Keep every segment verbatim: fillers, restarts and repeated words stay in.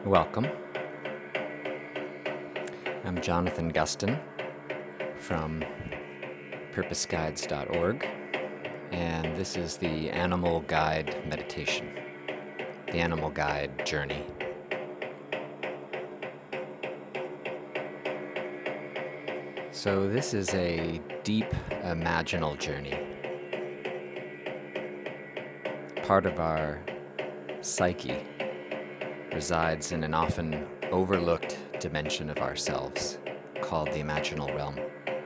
Welcome. I'm Jonathan Gustin from purpose guides dot org, and this is the Animal Guide Meditation, the Animal Guide Journey. So this is a deep imaginal journey. Part of our psyche resides in an often overlooked dimension of ourselves called the imaginal realm.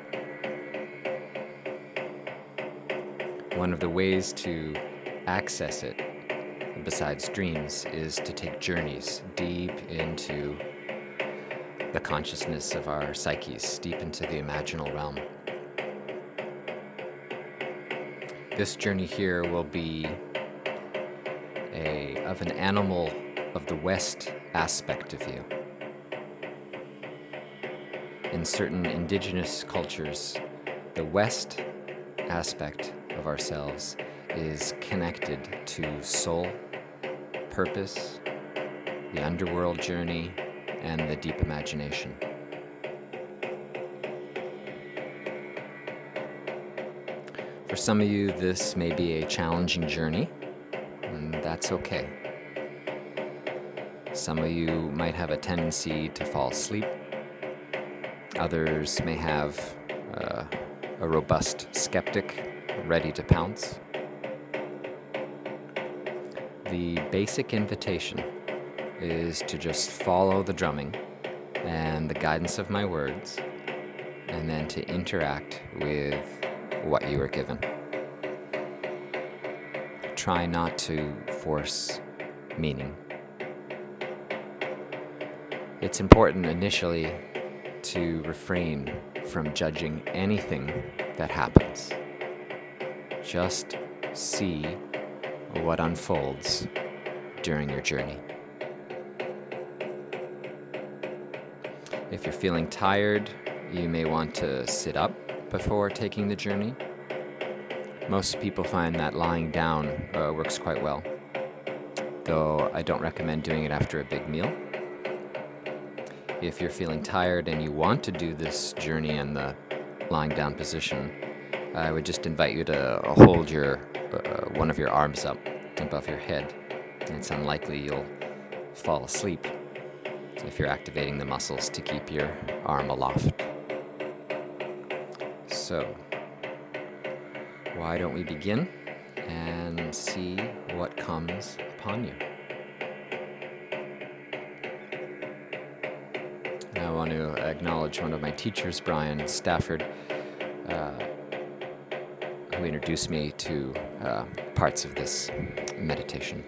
One of the ways to access it, besides dreams, is to take journeys deep into the consciousness of our psyches, deep into the imaginal realm. This journey here will be a of an animal of the West aspect of you. In certain indigenous cultures, the West aspect of ourselves is connected to soul, purpose, the underworld journey, and the deep imagination. For some of you, this may be a challenging journey, and that's okay. Some of you might have a tendency to fall asleep. Others may have uh, a robust skeptic ready to pounce. The basic invitation is to just follow the drumming and the guidance of my words, and then to interact with what you are given. Try not to force meaning. It's important initially to refrain from judging anything that happens. Just see what unfolds during your journey. If you're feeling tired, you may want to sit up before taking the journey. Most people find that lying down uh, works quite well, though I don't recommend doing it after a big meal. If you're feeling tired and you want to do this journey in the lying down position, I would just invite you to hold your uh, one of your arms up above your head. It's unlikely you'll fall asleep if you're activating the muscles to keep your arm aloft. So, why don't we begin and see what comes upon you? I want to acknowledge one of my teachers, Brian Stafford, uh, who introduced me to uh, parts of this meditation.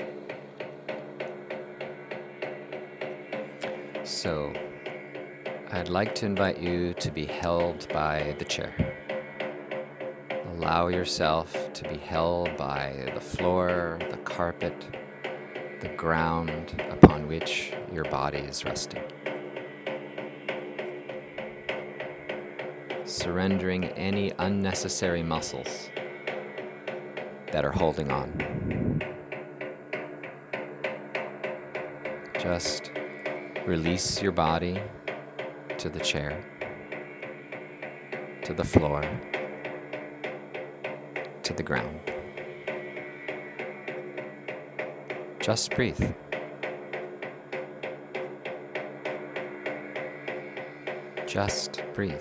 So, I'd like to invite you to be held by the chair. Allow yourself to be held by the floor, the carpet, the ground upon which your body is resting. Surrendering any unnecessary muscles that are holding on. Just release your body to the chair, to the floor, to the ground. Just breathe. Just breathe.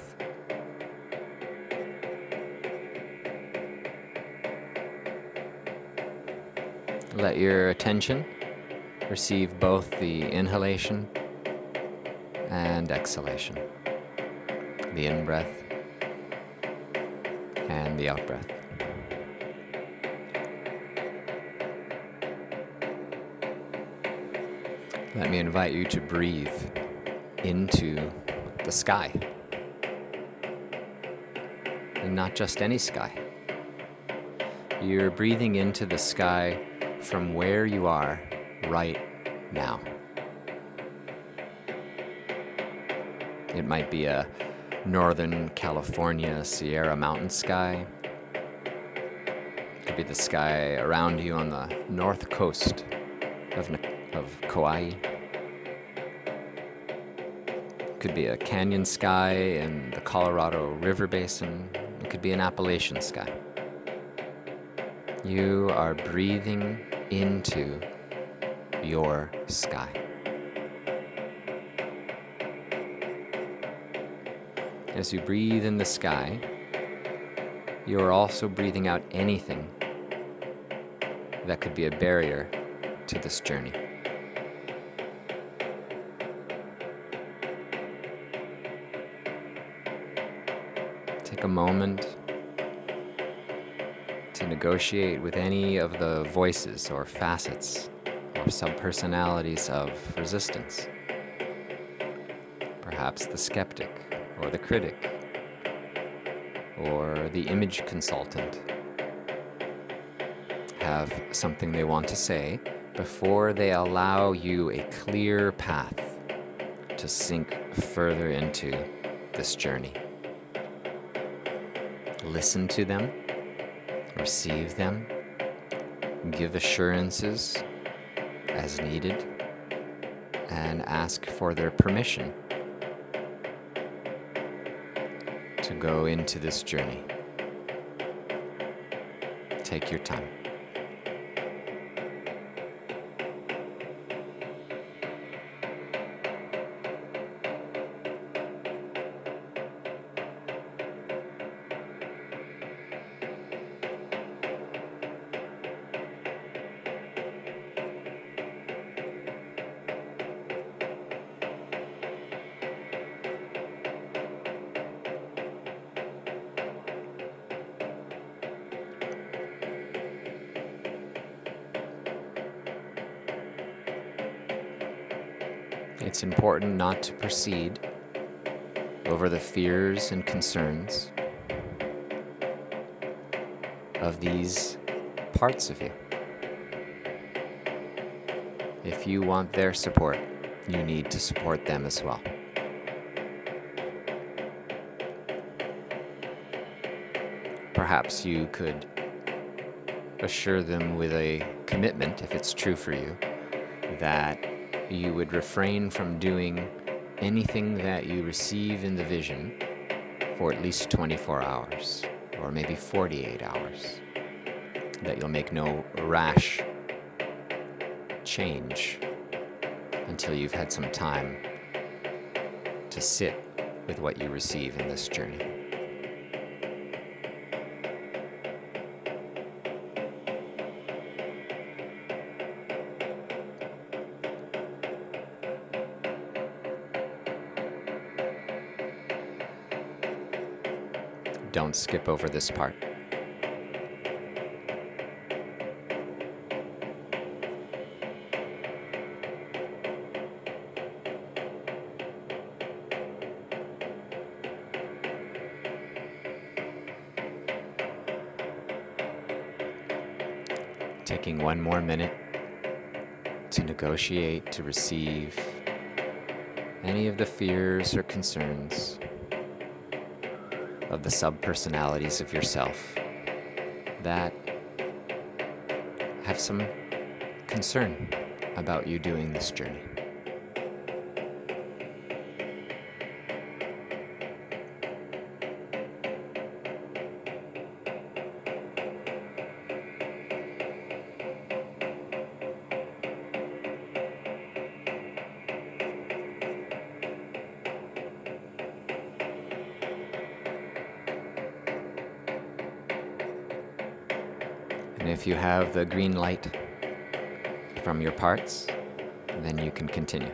Let your attention receive both the inhalation and exhalation, the in-breath and the out-breath. Let me invite you to breathe into the sky, and not just any sky. You're breathing into the sky from where you are right now. It might be a Northern California Sierra mountain sky. It could be the sky around you on the north coast of, of Kauai. could be a canyon sky in the Colorado River Basin. It could be an Appalachian sky. You are breathing into your sky. As you breathe in the sky, you are also breathing out anything that could be a barrier to this journey. Take a moment to negotiate with any of the voices or facets or subpersonalities of resistance. Perhaps the skeptic or the critic or the image consultant have something they want to say before they allow you a clear path to sink further into this journey. Listen to them, receive them, give assurances as needed, and ask for their permission to go into this journey. Take your time. It's important not to proceed over the fears and concerns of these parts of you. If you want their support, you need to support them as well. Perhaps you could assure them with a commitment, if it's true for you, that you would refrain from doing anything that you receive in the vision for at least twenty-four hours, or maybe forty-eight hours. That you'll make no rash change until you've had some time to sit with what you receive in this journey. Don't skip over this part. Taking one more minute to negotiate, to receive any of the fears or concerns of the subpersonalities of yourself that have some concern about you doing this journey. And if you have the green light from your parts, then you can continue.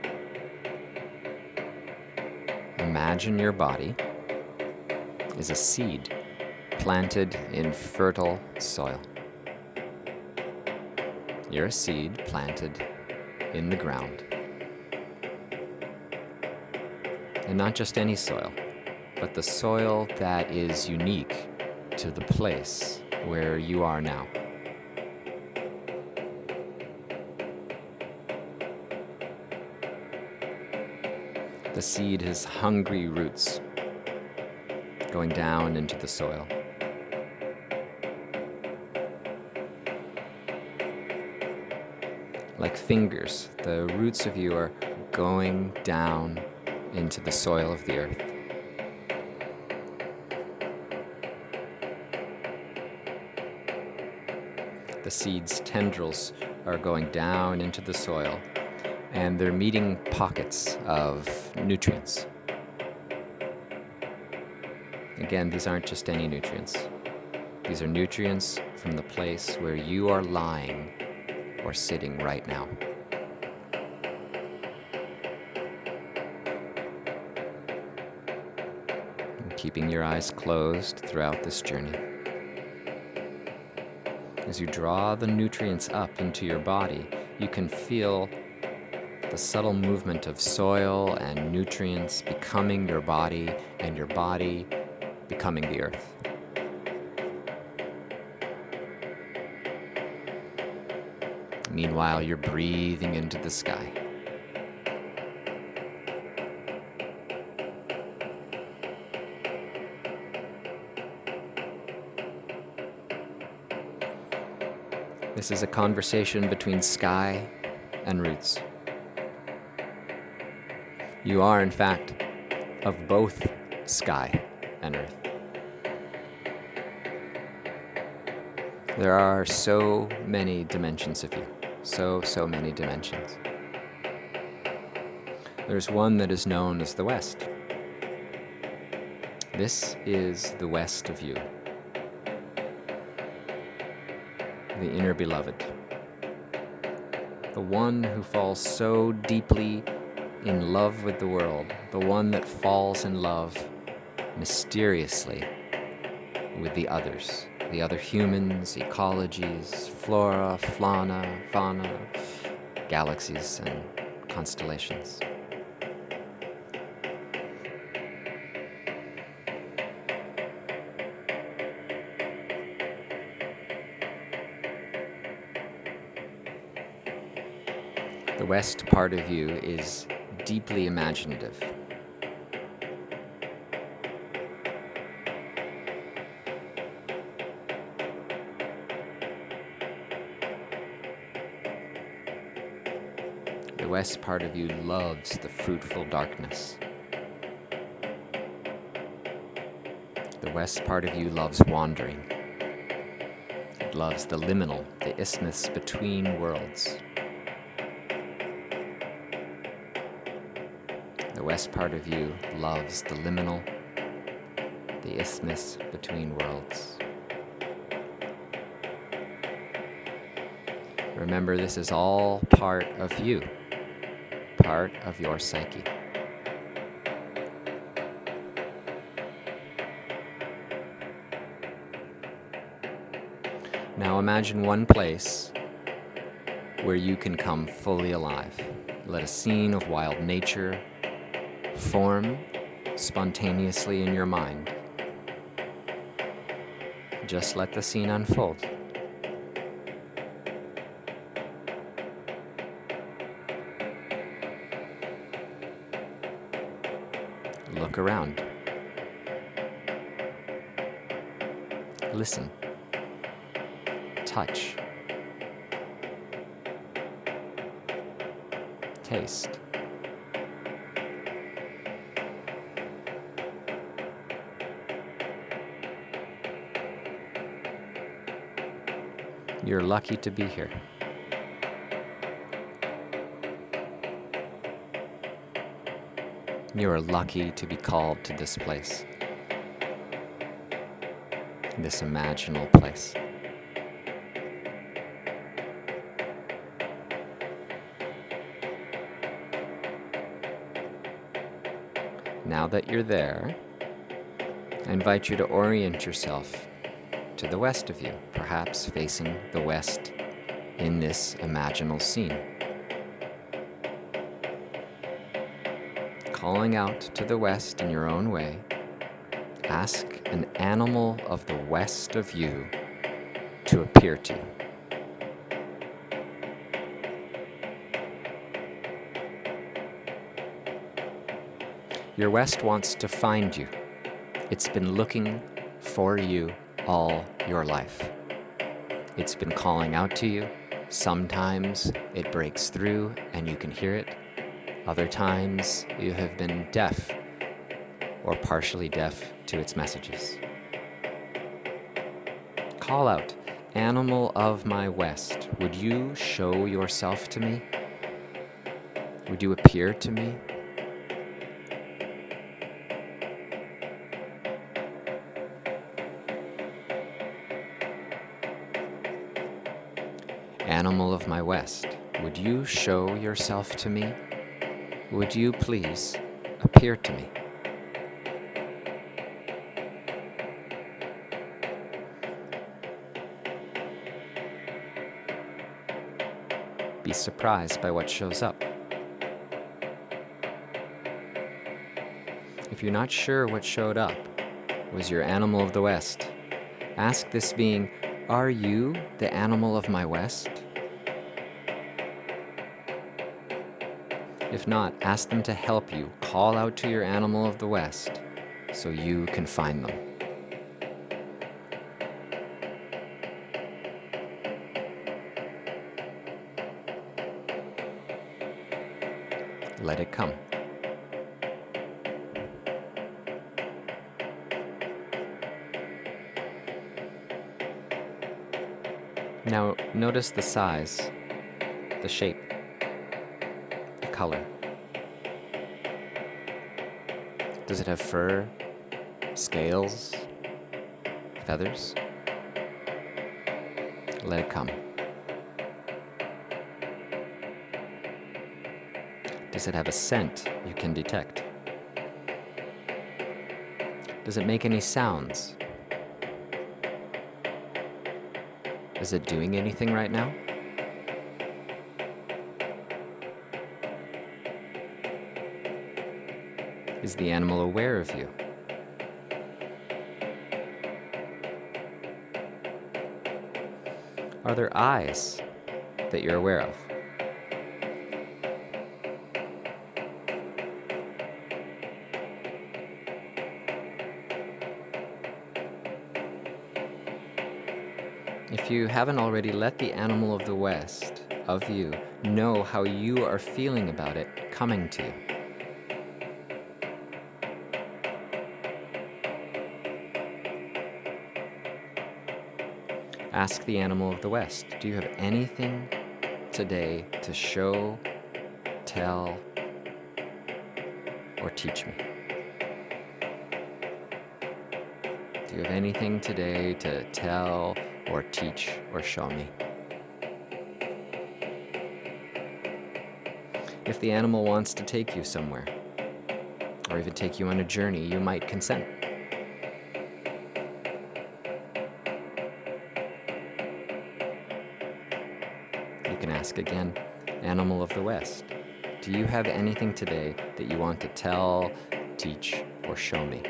Imagine your body is a seed planted in fertile soil. You're a seed planted in the ground. And not just any soil, but the soil that is unique to the place where you are now. The seed has hungry roots going down into the soil. Like fingers, the roots of you are going down into the soil of the earth. The seed's tendrils are going down into the soil, and they're meeting pockets of nutrients. Again, these aren't just any nutrients. These are nutrients from the place where you are lying or sitting right now. And keeping your eyes closed throughout this journey. As you draw the nutrients up into your body, you can feel the subtle movement of soil and nutrients becoming your body, and your body becoming the earth. Meanwhile, you're breathing into the sky. This is a conversation between sky and roots. You are, in fact, of both sky and earth. There are so many dimensions of you. So, so many dimensions. There's one that is known as the West. This is the West of you. The inner beloved. The one who falls so deeply in love with the world. The one that falls in love mysteriously with the others. The other humans, ecologies, flora, fauna, fauna, galaxies, and constellations. The West part of you is deeply imaginative. The West part of you loves the fruitful darkness. The West part of you loves wandering. It loves the liminal, the isthmus between worlds. The West part of you loves the liminal, the isthmus between worlds. Remember, this is all part of you, part of your psyche. Now imagine one place where you can come fully alive. Let a scene of wild nature form spontaneously in your mind. Just let the scene unfold. Look around. Listen. Touch. Taste. You're lucky to be here. You are lucky to be called to this place, this imaginal place. Now that you're there, I invite you to orient yourself to the west of you, perhaps facing the west in this imaginal scene. Calling out to the west in your own way, ask an animal of the west of you to appear to you. Your west wants to find you. It's been looking for you all your life. It's been calling out to you. Sometimes it breaks through and you can hear it. Other times you have been deaf or partially deaf to its messages. Call out, "Animal of my West, would you show yourself to me? Would you appear to me?" Animal of my West, would you show yourself to me? Would you please appear to me? Be surprised by what shows up. If you're not sure what showed up was your animal of the West, ask this being, "Are you the animal of my West?" If not, ask them to help you call out to your animal of the West so you can find them. Let it come. Now notice the size, the shape, the color. Does it have fur, scales, feathers? Let it come. Does it have a scent you can detect? Does it make any sounds? Is it doing anything right now? Is the animal aware of you? Are there eyes that you're aware of? If you haven't already, let the animal of the West, of you, know how you are feeling about it coming to you. Ask the animal of the West, do you have anything today to show, tell, or teach me? Do you have anything today to tell, or teach, or show me? If the animal wants to take you somewhere, or even take you on a journey, you might consent. You can ask again, animal of the West, do you have anything today that you want to tell, teach, or show me?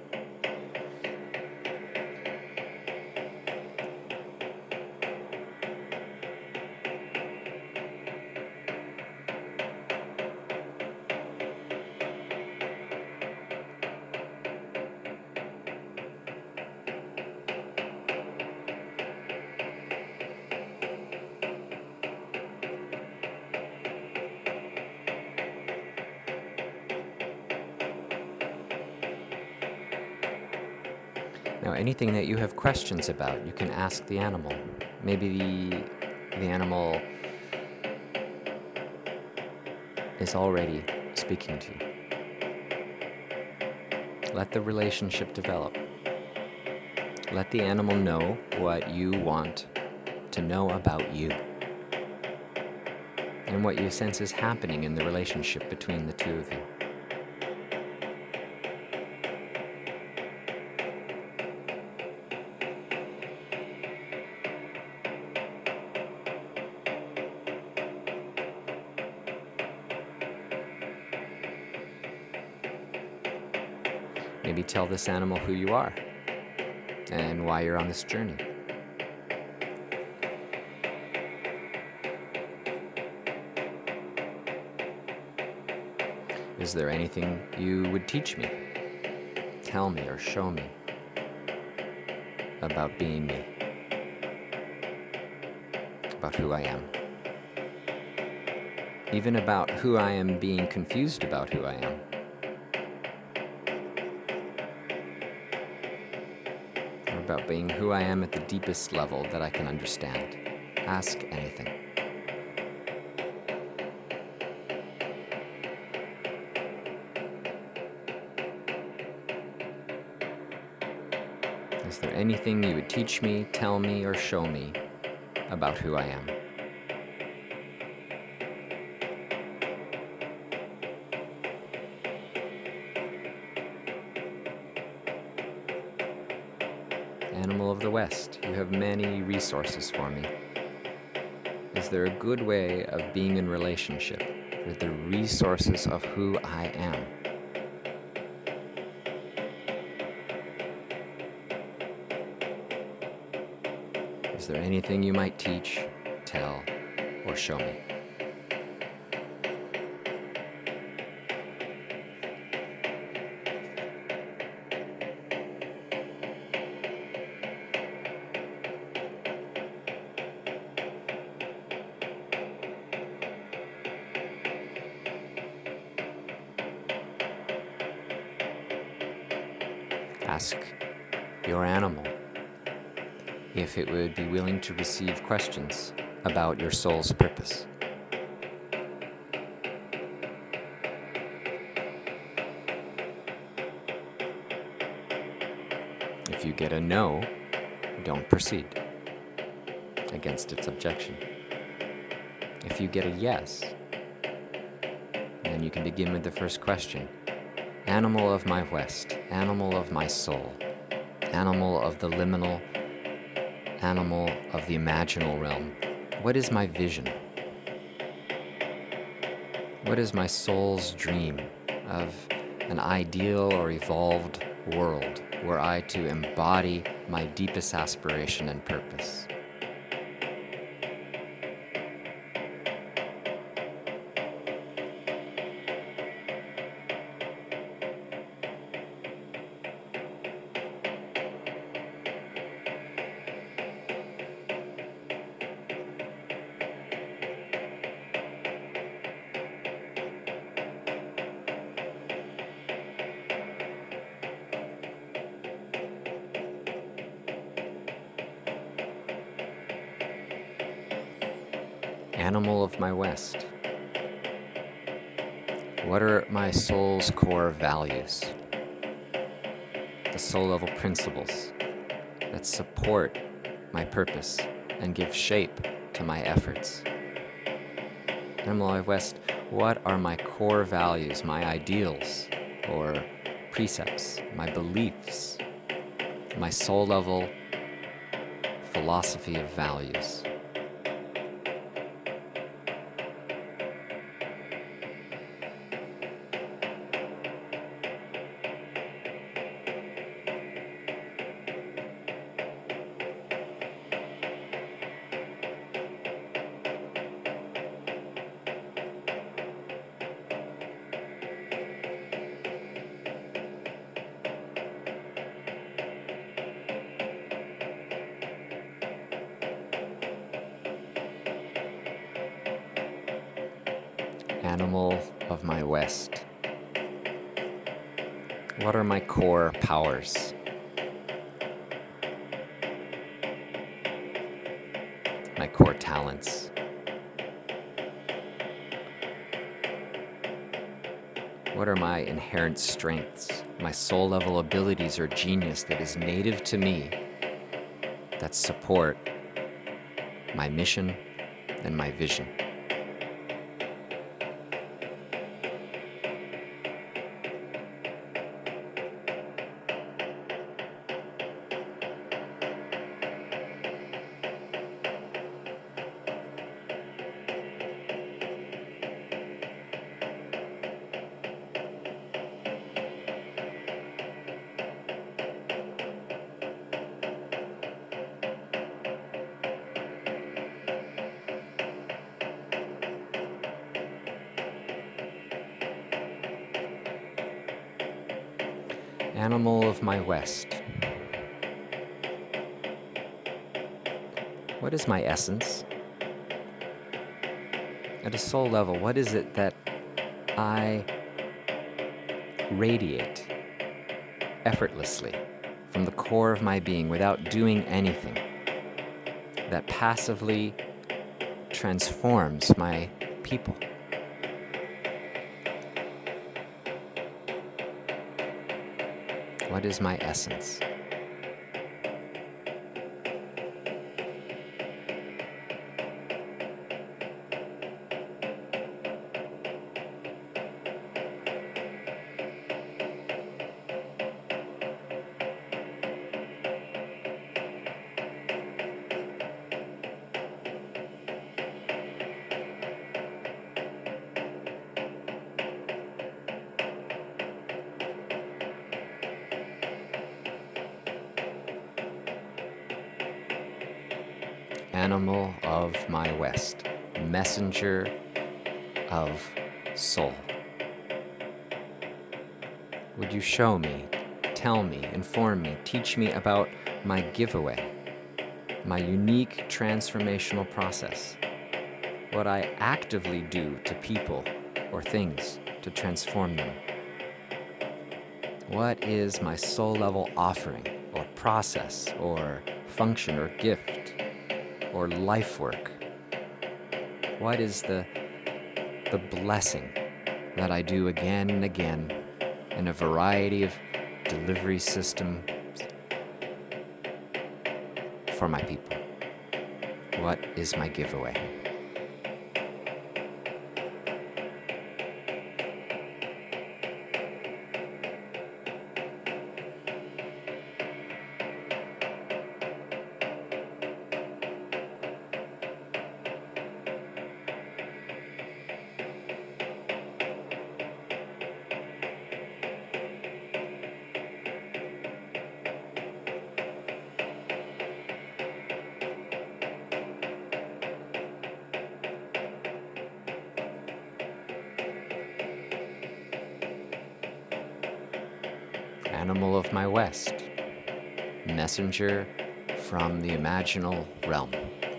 Now, anything that you have questions about, you can ask the animal. Maybe the, the animal is already speaking to you. Let the relationship develop. Let the animal know what you want to know about you, and what you sense is happening in the relationship between the two of you. Maybe tell this animal who you are and why you're on this journey. Is there anything you would teach me, tell me, or show me about being me, about who I am? even about who I am being confused about who I am. Or about being who I am at the deepest level that I can understand. Ask anything. Is there anything you would teach me, tell me, or show me about who I am? Animal of the West, you have many resources for me. Is there a good way of being in relationship with the resources of who I am? Is there anything you might teach, tell, or show me? Ask your animal if it would be willing to receive questions about your soul's purpose. If you get a no, don't proceed against its objection. If you get a yes, then you can begin with the first question. Animal of my West, animal of my soul, animal of the liminal, animal of the imaginal realm, what is my vision? What is my soul's dream of an ideal or evolved world were I to embody my deepest aspiration and purpose? Animal of my West, what are my soul's core values? The soul level principles that support my purpose and give shape to my efforts. Animal of my West, what are my core values, my ideals or precepts, my beliefs, my soul level philosophy of values? Animal of my West, what are my core powers? My core talents? What are my inherent strengths, my soul level abilities or genius that is native to me that support my mission and my vision? Animal of my West, what is my essence At a soul level, what is it that I radiate effortlessly from the core of my being without doing anything, that passively transforms my people? What is my essence? Animal of my West, messenger of soul. Would you show me, tell me, inform me, teach me about my giveaway, my unique transformational process, what I actively do to people or things to transform them? What is my soul level offering or process or function or gift or life work? What is the, the blessing that I do again and again in a variety of delivery systems for my people? What is my giveaway? Animal of my West, messenger from the imaginal realm.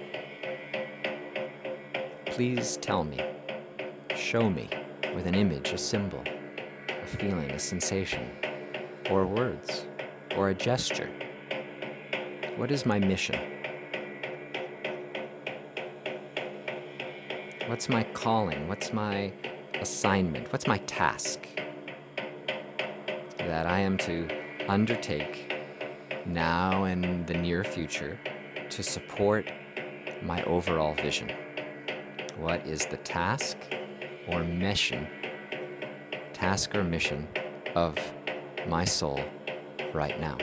Please tell me, show me with an image, a symbol, a feeling, a sensation, or words, or a gesture. What is my mission? What's my calling? What's my assignment? What's my task that I am to undertake now and the near future to support my overall vision? What is the task or mission, task or mission of my soul right now?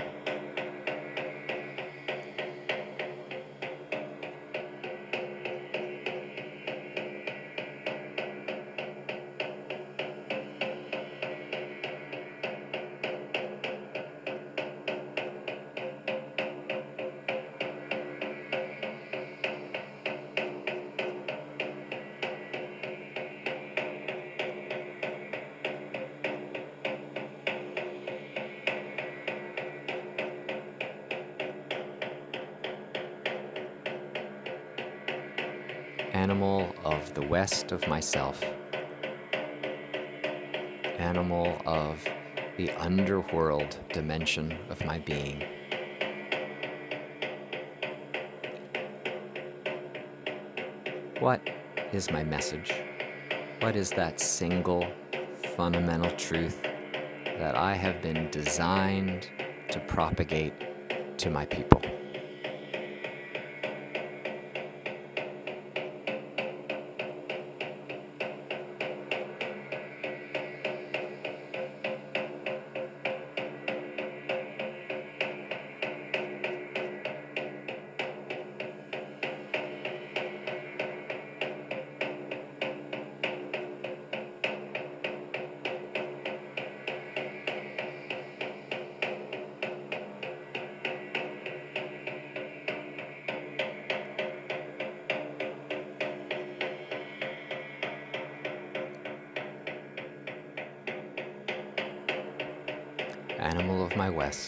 Animal of the West of myself, animal of the underworld dimension of my being. What is my message? What is that single fundamental truth that I have been designed to propagate to my people? Animal of my West,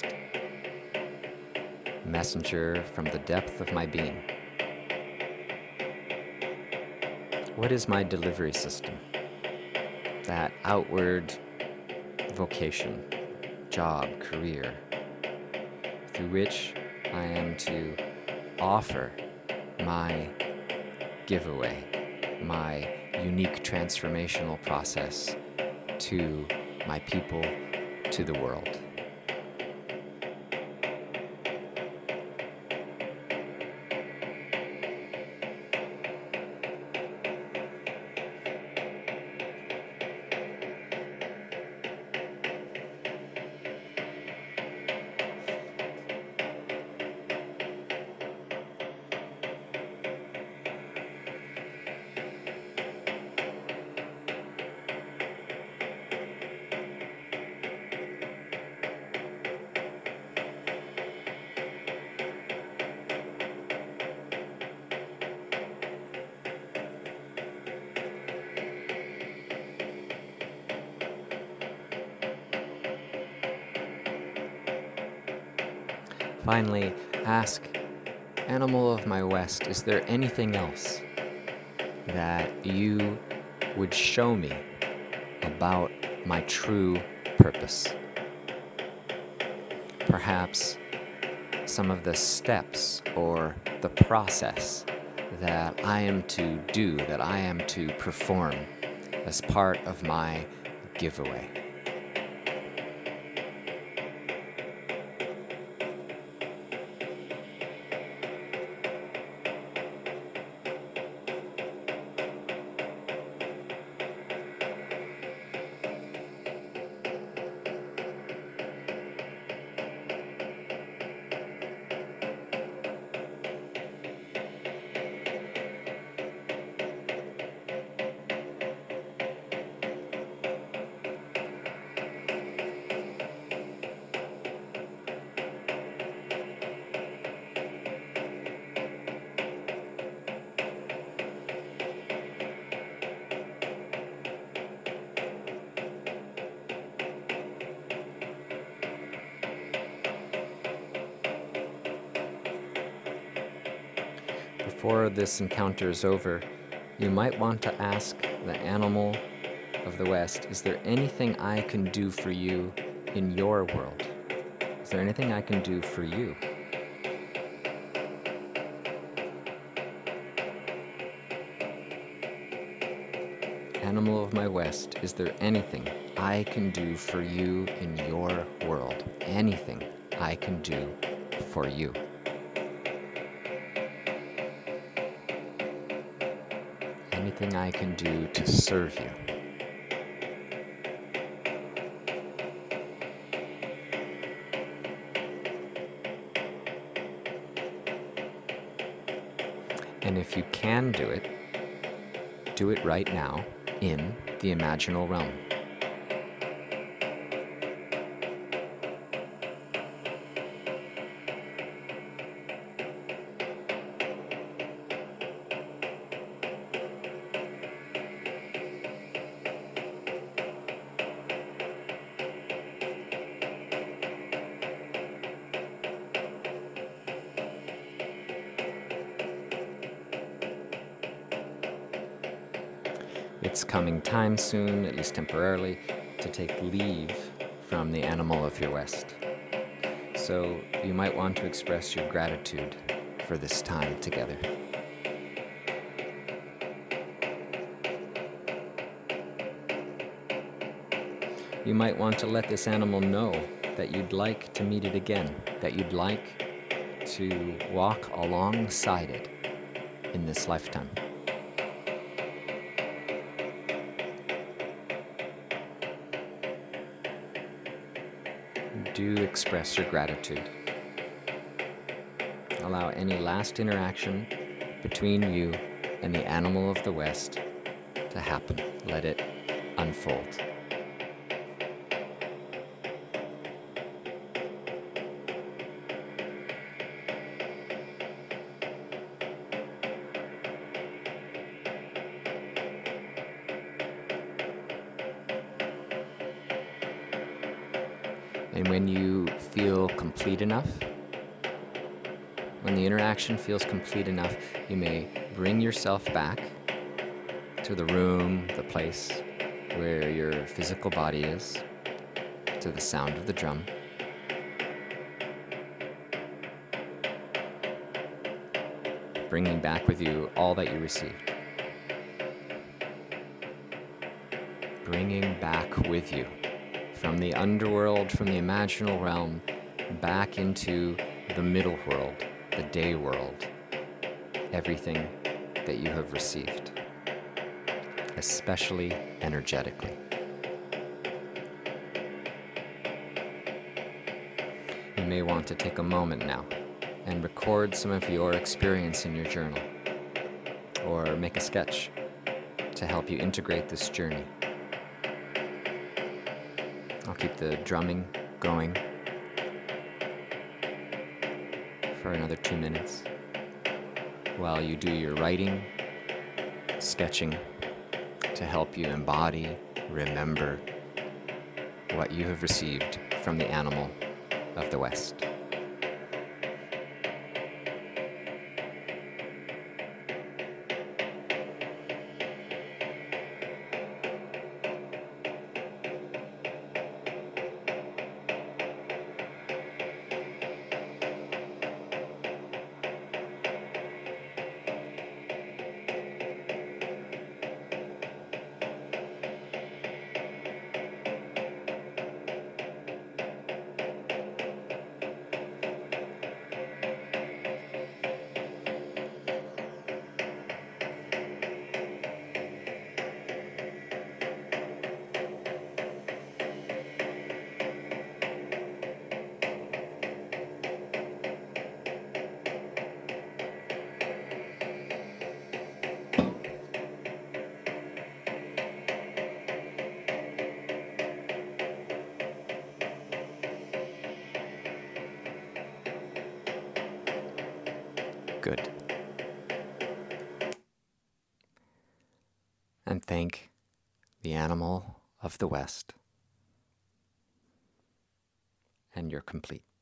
messenger from the depth of my being. What is my delivery system? That outward vocation, job, career, through which I am to offer my giveaway, my unique transformational process to my people, to the world. Finally, ask, Animal of my West, is there anything else that you would show me about my true purpose? Perhaps some of the steps or the process that I am to do, that I am to perform as part of my giveaway. Before this encounter is over, you might want to ask the Animal of the West, is there anything I can do for you in your world? Is there anything I can do for you? Animal of my West, is there anything I can do for you in your world? Anything I can do for you? Anything I can do to serve you? And if you can do it, do it right now in the imaginal realm. It's coming time soon, at least temporarily, to take leave from the Animal of your West. So you might want to express your gratitude for this time together. You might want to let this animal know that you'd like to meet it again, that you'd like to walk alongside it in this lifetime. Do express your gratitude. Allow any last interaction between you and the Animal of the West to happen. Let it unfold. And when you feel complete enough, when the interaction feels complete enough, you may bring yourself back to the room, the place where your physical body is, to the sound of the drum. Bringing back with you all that you received. Bringing back with you from the underworld, from the imaginal realm, back into the middle world, the day world, everything that you have received, especially energetically. You may want to take a moment now and record some of your experience in your journal, or make a sketch to help you integrate this journey. I'll keep the drumming going for another two minutes while you do your writing, sketching, to help you embody, remember what you have received from the animal of the West. Good. And thank the animal of the West. And you're complete.